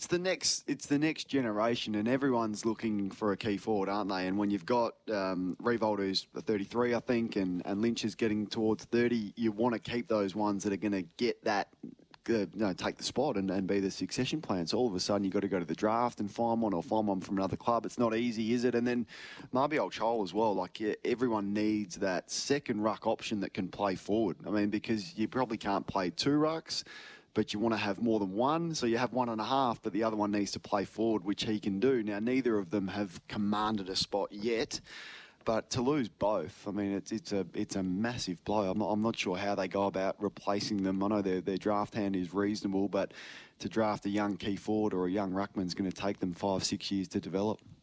it's the next generation, and everyone's looking for a key forward, aren't they? And when you've got Riewoldt, who's 33, I think, and Lynch is getting towards 30, you want to keep those ones that are going to get that. Take the spot and be the succession plan. So all of a sudden you've got to go to the draft and find one, or find one from another club. It's not easy, is it? And then Mabior Chol as well. Like, everyone needs that second ruck option that can play forward. I mean, because you probably can't play two rucks, but you want to have more than one. So you have 1.5, but the other one needs to play forward, which he can do. Now, neither of them have commanded a spot yet. But to lose both, I mean, it's a massive blow. I'm not sure how they go about replacing them. I know their draft hand is reasonable, but to draft a young key forward or a young ruckman is going to take them 5-6 years to develop.